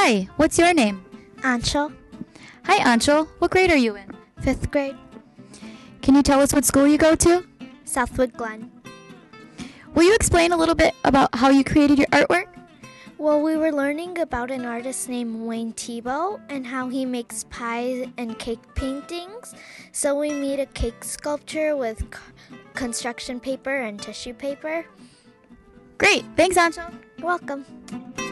Hi, what's your name? Anshul, Hi, Anshul. What grade are you in? 5th grade, Can you tell us what school you go to? Southwood Glen. Will you explain a little bit about how you created your artwork? Well, we were learning about an artist named Wayne Thiebaud and how he makes pies and cake paintings. So we made a cake sculpture with construction paper and tissue paper. Great. Thanks, Anshul. You're welcome.